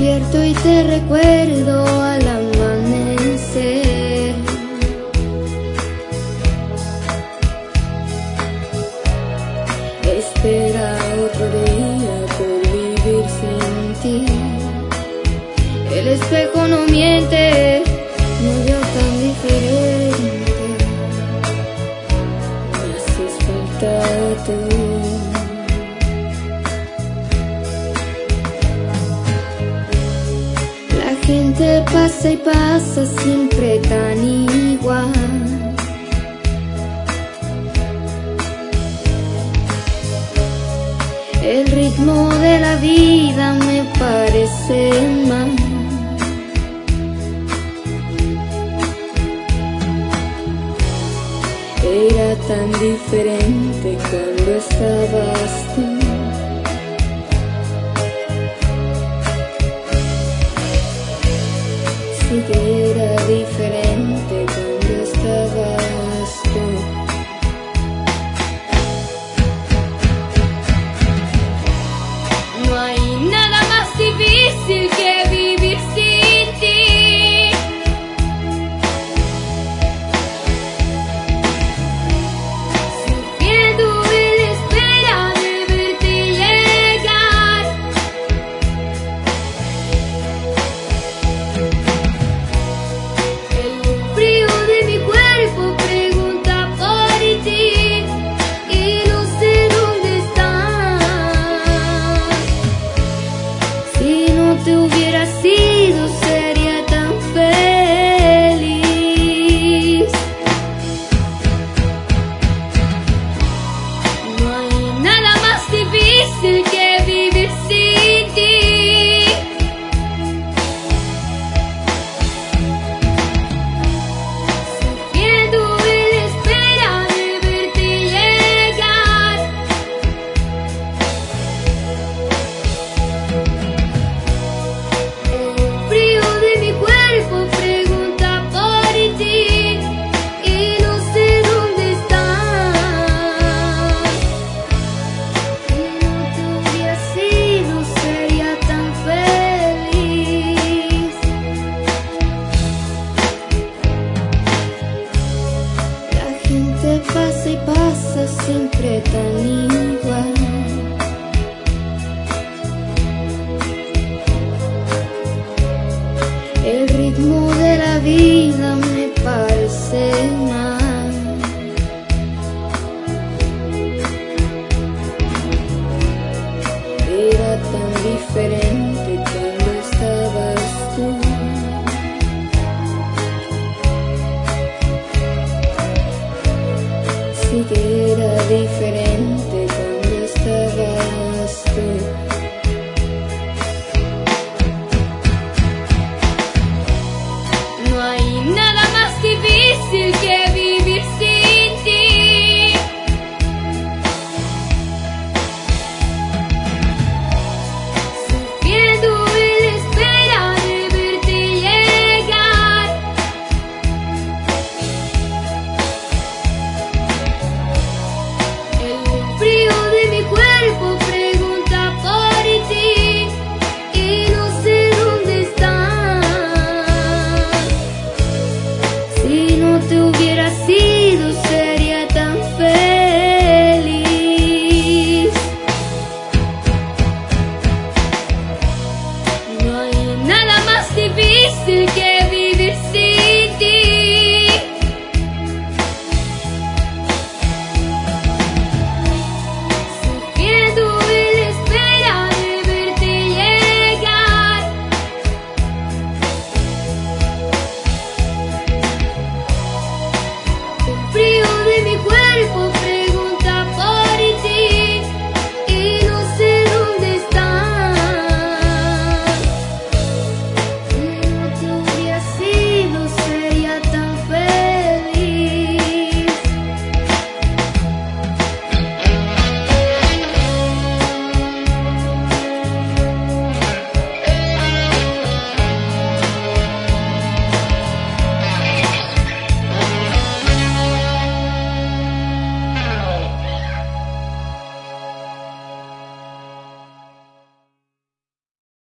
despierto y te recuerdo al amanecer. Espera otro día por vivir sin ti. El espejo no miente, no veo tan diferente. Me haces falta tú. La gente pasa y pasa siempre tan igual. El ritmo de la vida me parece mal. Era tan diferente cuando estabas tú. Sí que era diferente cuando estabas tú. No hay nada más difícil que vivir sin ti. Sufriendo en la espera de verte llegar. El frío de mi cuerpo pregunta por ti y no sé dónde estás. Si no te hubiera sido, sería tan feliz. No hay nada más difícil que vivir sin ti. Sufriendo en la espera de verte llegar. El frío de mi cuerpo pregunta por ti y no sé dónde estás. Si no te hubiera sido, sería tan feliz. La gente pasa y pasa siempre tan igual. El ritmo de la vida me parece mal. Era tan diferente cuando estabas tú. Sí que era diferente